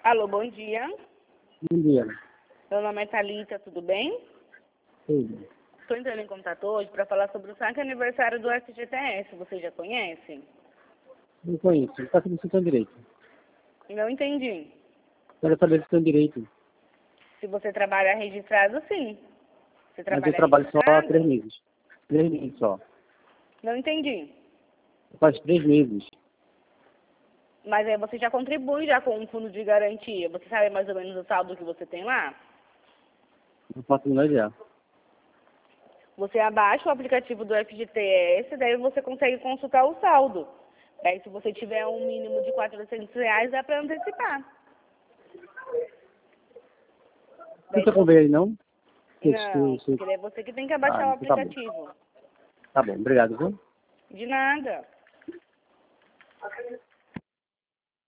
Alô, bom dia. Bom dia. Meu nome é Thalita, tudo bem? Tudo. Estou entrando em contato hoje para falar sobre o saque aniversário do FGTS. Você já conhece? Não conheço. Está sabendo se tem direito. Não entendi. Quero saber se tem direito. Se você trabalha registrado, sim. Você Mas eu trabalha trabalho só há registrado? 3 meses. 3 meses só. Não entendi. Faz 3 meses. Mas aí você já contribui já com um fundo de garantia. Você sabe mais ou menos o saldo que você tem lá? Não faço menor ideia. Você abaixa o aplicativo do FGTS, daí você consegue consultar o saldo. Daí se você tiver um mínimo de R$ 400, dá para antecipar. Não está com ver aí, não? Não, porque daí é você que tem que abaixar o Então tá bom. aplicativo. Tá bom, obrigado, viu? De nada.